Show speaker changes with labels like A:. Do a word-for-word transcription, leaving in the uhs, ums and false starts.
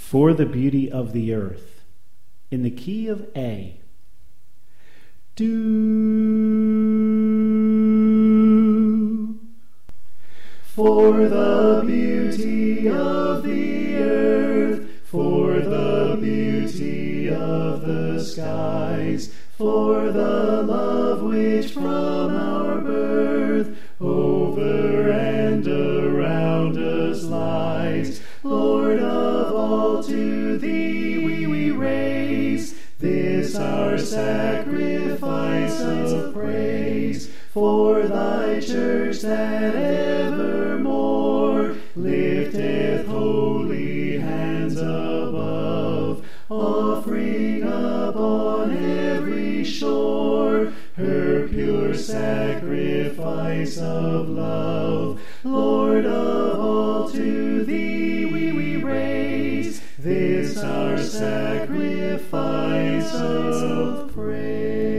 A: For the Beauty of the Earth, in the key of A. Do. For the beauty of the earth, for the beauty of the skies, for the love which from our birth over and around us lies, Lord of all, to thee we, we raise this our sacrifice of praise, for thy church that evermore lifteth holy hands above, offering up on every shore her pure sacrifice of love. Lord of all, to thee we, we raise this our sacrifice of praise.